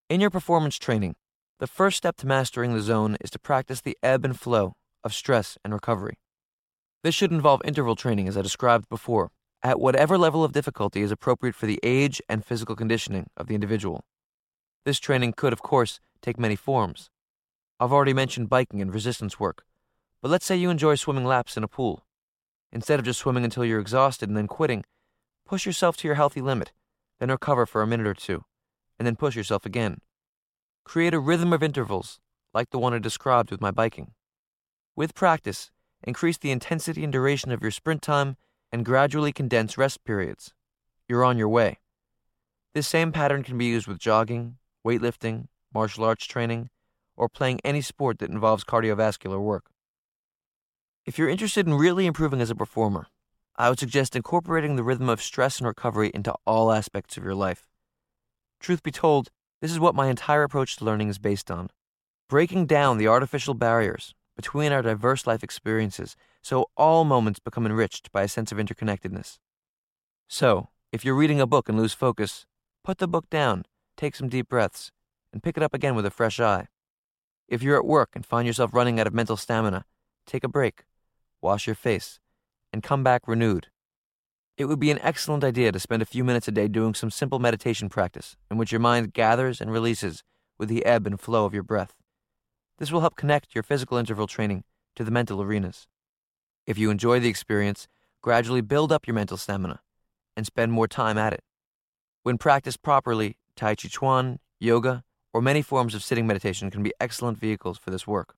In your performance training, the first step to mastering the zone is to practice the ebb and flow of stress and recovery. This should involve interval training, as I described before, at whatever level of difficulty is appropriate for the age and physical conditioning of the individual. This training could, of course, take many forms. I've already mentioned biking and resistance work, but let's say you enjoy swimming laps in a pool. Instead of just swimming until you're exhausted and then quitting, push yourself to your healthy limit, then recover for a minute or two, and then push yourself again. Create a rhythm of intervals, like the one I described with my biking. With practice, increase the intensity and duration of your sprint time and gradually condense rest periods. You're on your way. This same pattern can be used with jogging, weightlifting, martial arts training, or playing any sport that involves cardiovascular work. If you're interested in really improving as a performer, I would suggest incorporating the rhythm of stress and recovery into all aspects of your life. Truth be told, this is what my entire approach to learning is based on. Breaking down the artificial barriers between our diverse life experiences so all moments become enriched by a sense of interconnectedness. So, if you're reading a book and lose focus, put the book down, take some deep breaths, and pick it up again with a fresh eye. If you're at work and find yourself running out of mental stamina, take a break, wash your face, and come back renewed. It would be an excellent idea to spend a few minutes a day doing some simple meditation practice in which your mind gathers and releases with the ebb and flow of your breath. This will help connect your physical interval training to the mental arenas. If you enjoy the experience, gradually build up your mental stamina and spend more time at it. When practiced properly, Tai Chi Chuan, yoga, or many forms of sitting meditation can be excellent vehicles for this work.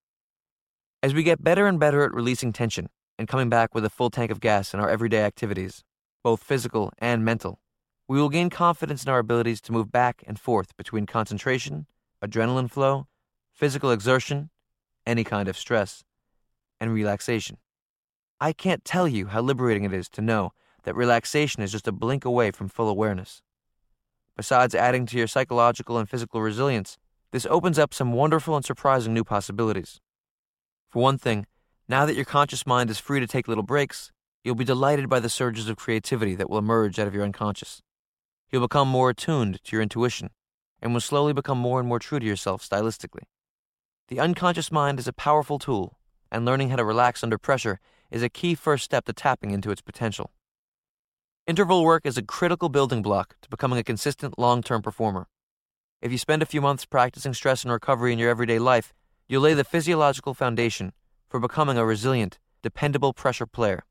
As we get better and better at releasing tension and coming back with a full tank of gas in our everyday activities, both physical and mental, we will gain confidence in our abilities to move back and forth between concentration, adrenaline flow, physical exertion, any kind of stress, and relaxation. I can't tell you how liberating it is to know that relaxation is just a blink away from full awareness. Besides adding to your psychological and physical resilience, this opens up some wonderful and surprising new possibilities. For one thing, now that your conscious mind is free to take little breaks, you'll be delighted by the surges of creativity that will emerge out of your unconscious. You'll become more attuned to your intuition and will slowly become more and more true to yourself stylistically. The unconscious mind is a powerful tool, and learning how to relax under pressure is a key first step to tapping into its potential. Interval work is a critical building block to becoming a consistent long-term performer. If you spend a few months practicing stress and recovery in your everyday life, you'll lay the physiological foundation for becoming a resilient, dependable pressure player.